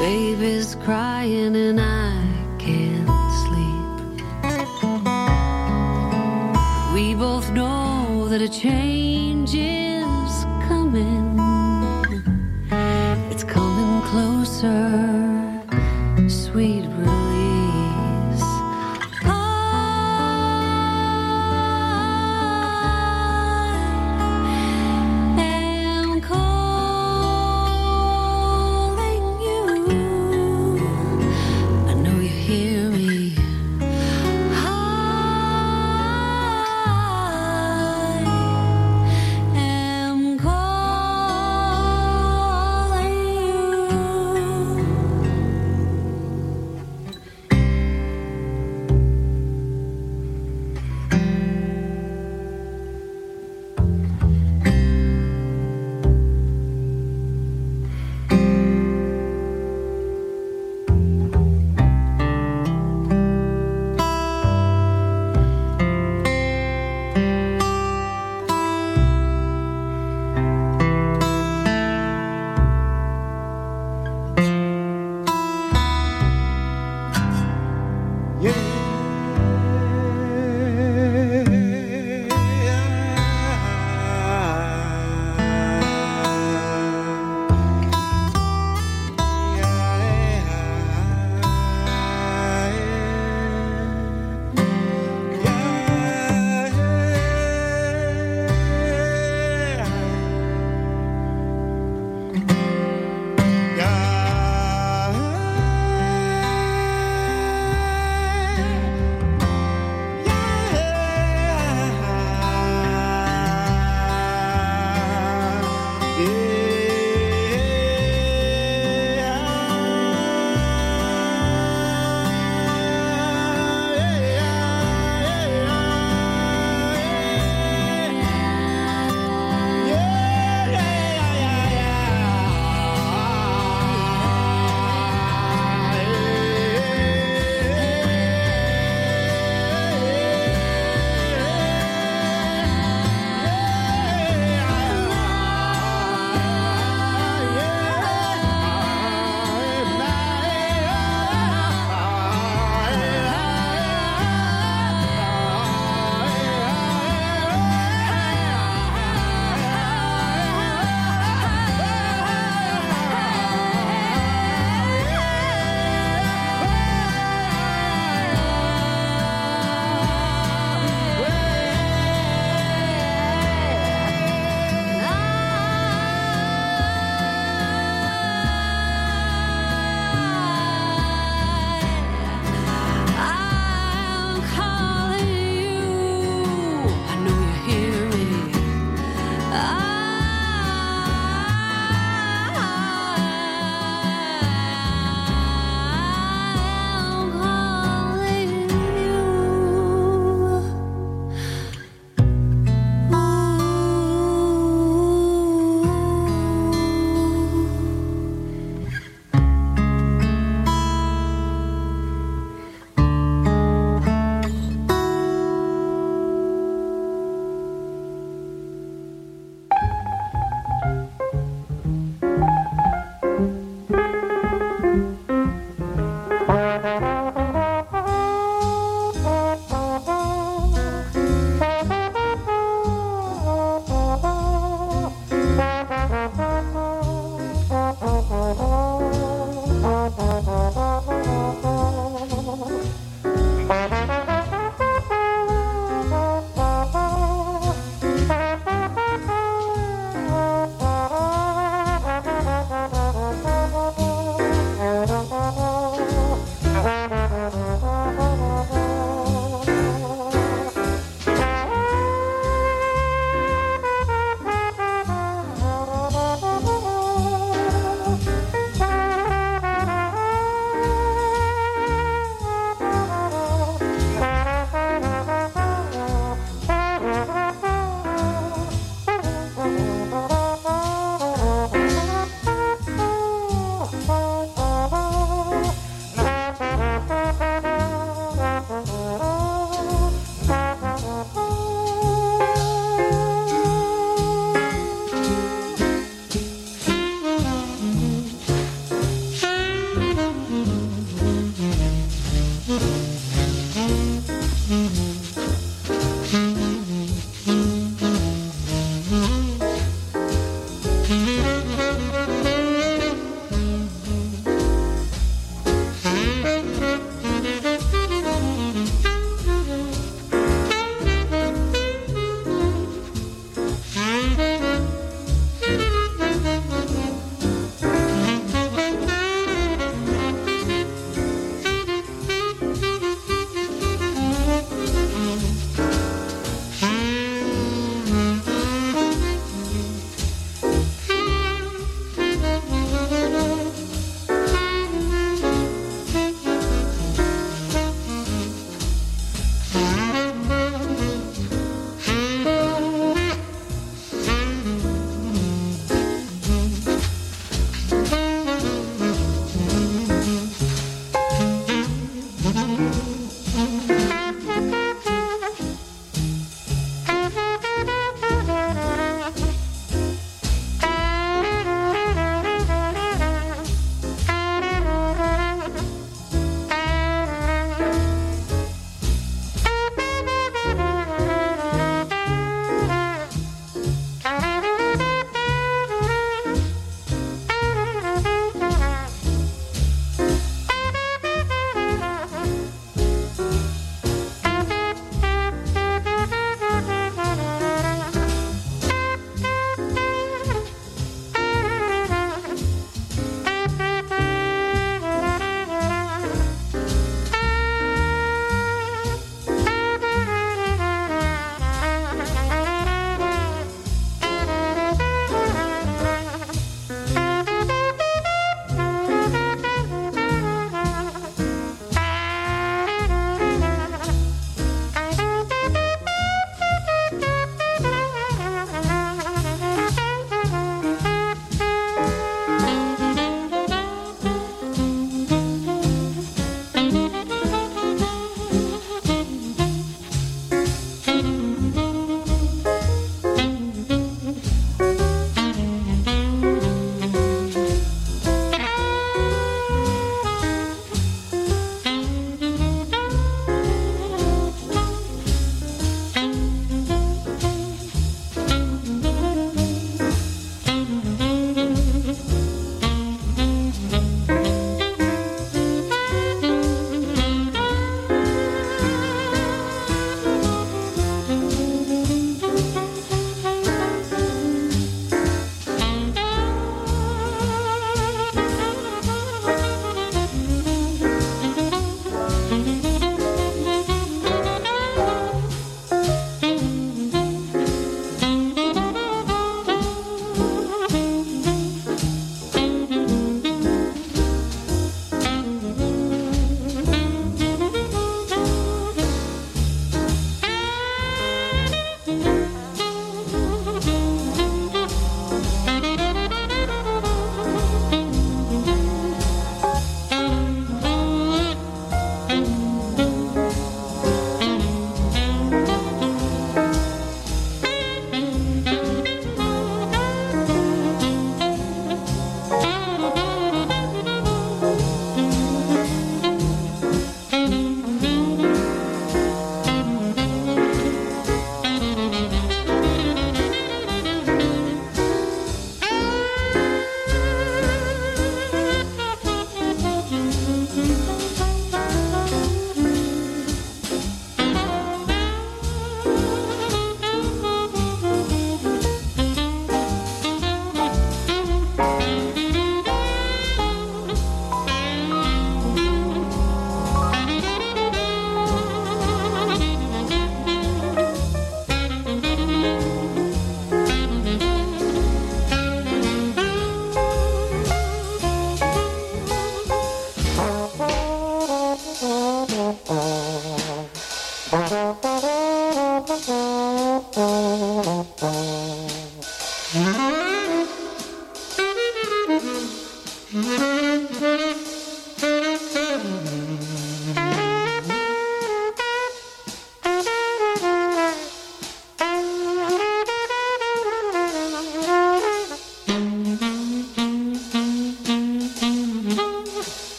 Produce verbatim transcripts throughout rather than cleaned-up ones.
Baby's crying and I can't sleep. We both know that a change is coming. It's coming closer, sweet release. I am calling you. I know you hear me. I am calling you.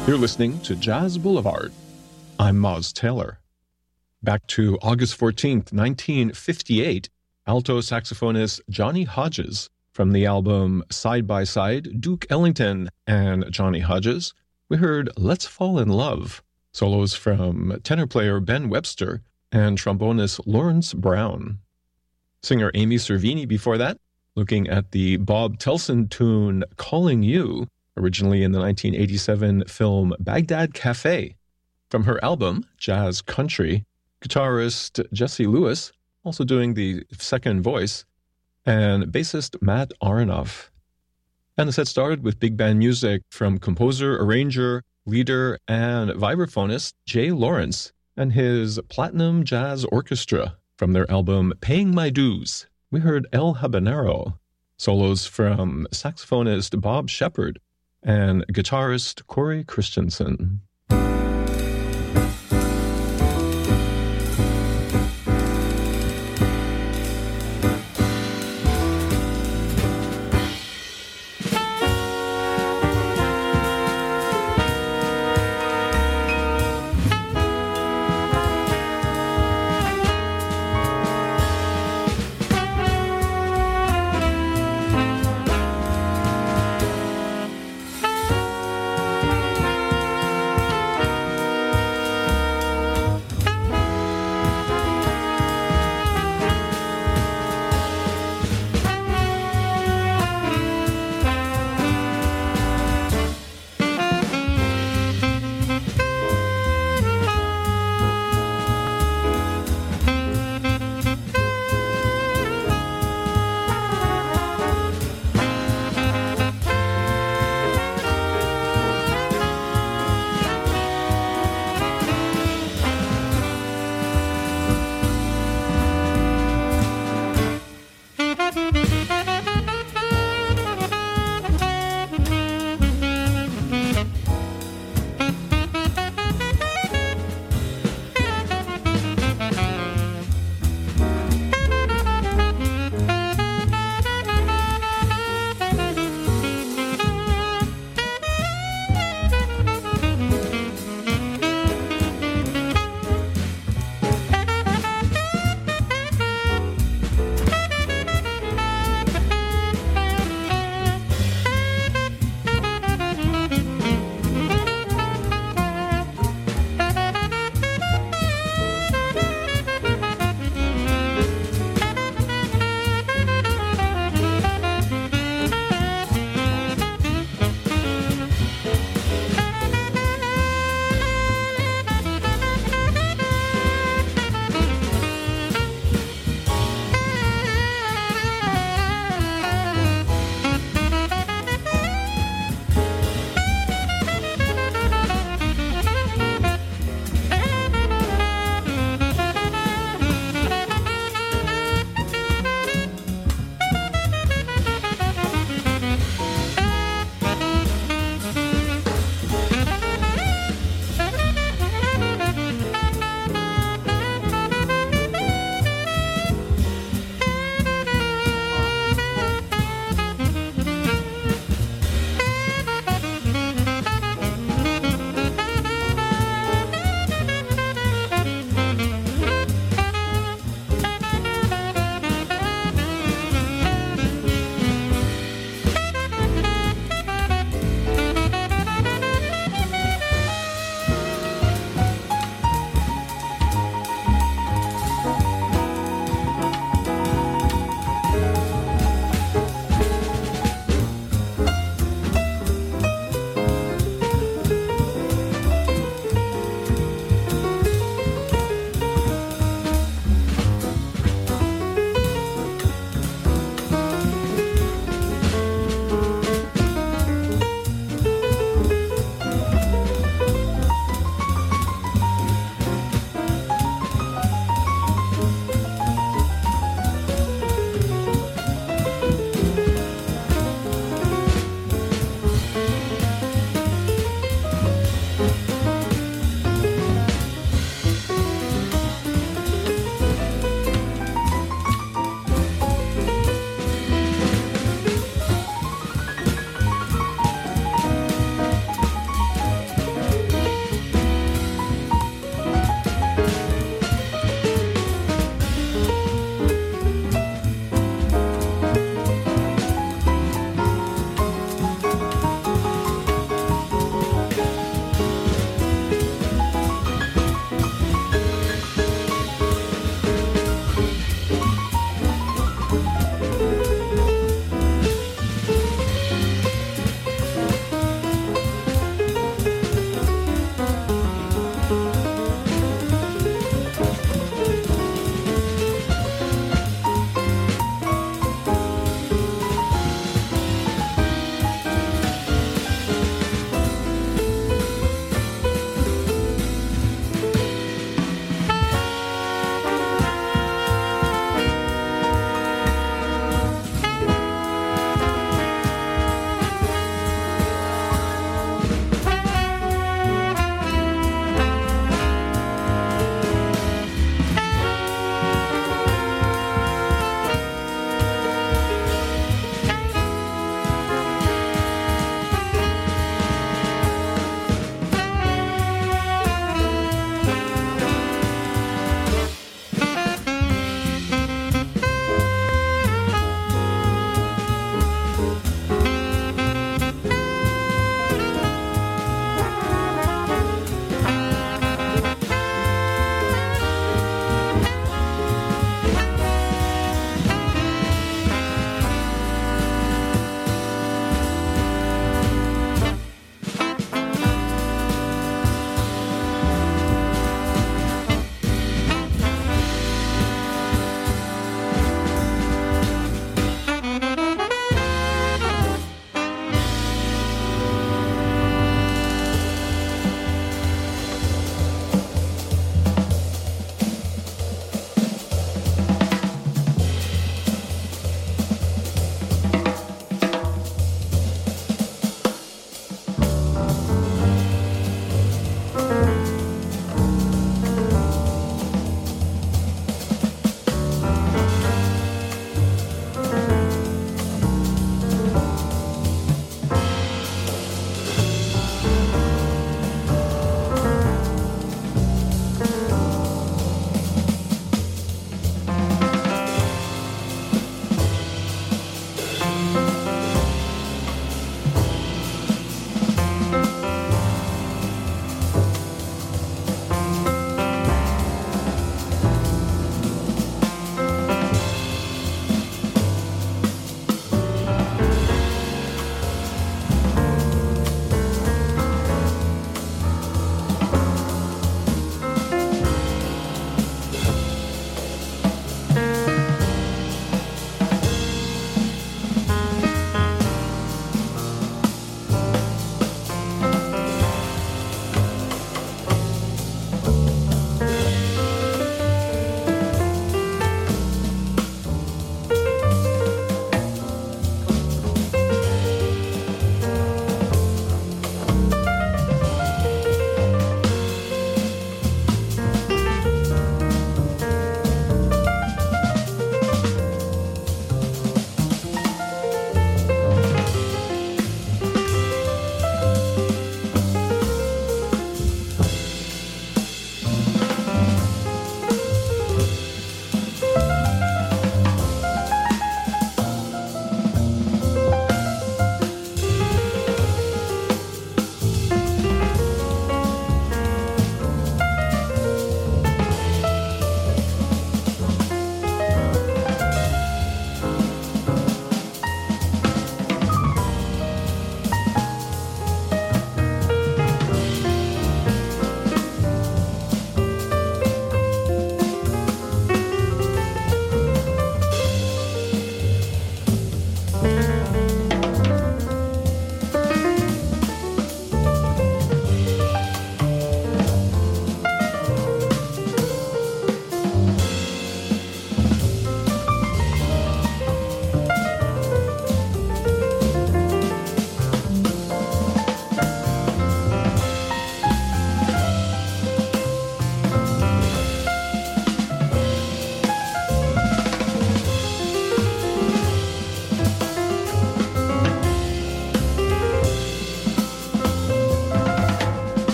You're listening to Jazz Boulevard. I'm Moz Taylor. Back to August fourteenth, nineteen fifty-eight, alto saxophonist Johnny Hodges from the album Side by Side, Duke Ellington and Johnny Hodges. We heard Let's Fall in Love, solos from tenor player Ben Webster and trombonist Lawrence Brown. Singer Amy Cervini before that, looking at the Bob Telson tune Calling You, originally in the nineteen eighty-seven film Baghdad Cafe. From her album, Jazz Country, guitarist Jesse Lewis, also doing the second voice, and bassist Matt Aronoff. And the set started with big band music from composer, arranger, leader, and vibraphonist Jay Lawrence and his Platinum Jazz Orchestra from their album Paying My Dues. We heard El Habanero, solos from saxophonist Bob Shepard and guitarist Corey Christensen.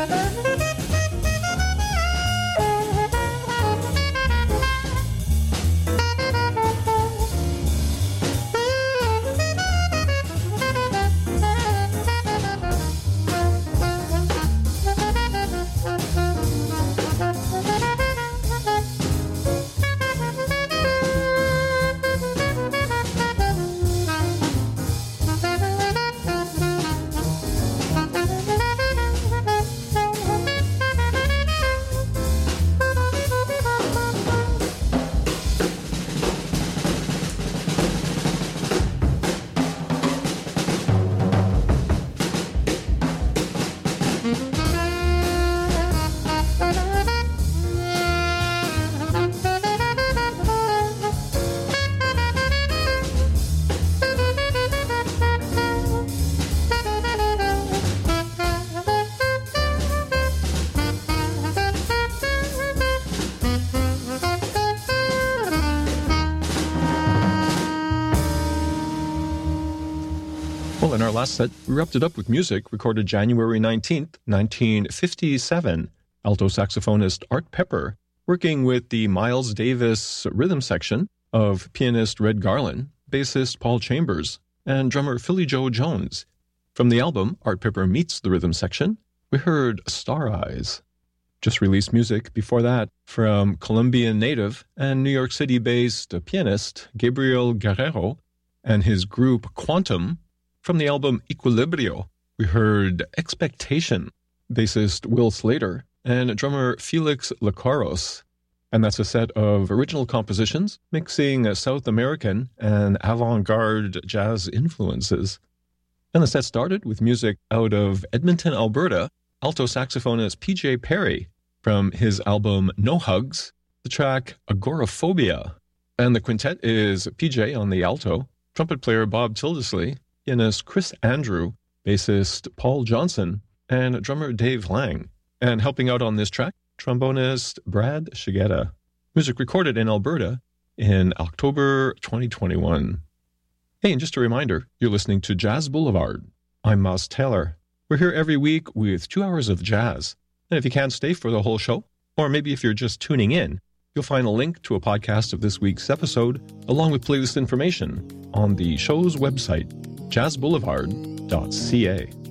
Well, in our last set, we wrapped it up with music recorded January nineteenth, nineteen fifty-seven. Alto saxophonist Art Pepper, working with the Miles Davis rhythm section of pianist Red Garland, bassist Paul Chambers, and drummer Philly Joe Jones. From the album Art Pepper Meets the Rhythm Section, we heard Star Eyes. Just released music before that from Colombian native and New York City-based pianist Gabriel Guerrero and his group Quantum. From the album Equilibrio, we heard Expectation, bassist Will Slater and drummer Felix Lecaros. And that's a set of original compositions mixing South American and avant-garde jazz influences. And the set started with music out of Edmonton, Alberta, alto saxophonist P J Perry from his album No Hugs, the track Agoraphobia. And the quintet is P J on the alto, trumpet player Bob Tildesley, pianist Chris Andrew, bassist Paul Johnson, and drummer Dave Lang. And helping out on this track, trombonist Brad Shigeta. Music recorded in Alberta in October twenty twenty-one. Hey, and just a reminder, you're listening to Jazz Boulevard. I'm Miles Taylor. We're here every week with two hours of jazz. And if you can't stay for the whole show, or maybe if you're just tuning in, you'll find a link to a podcast of this week's episode, along with playlist information, on the show's website, jazz boulevard dot c a.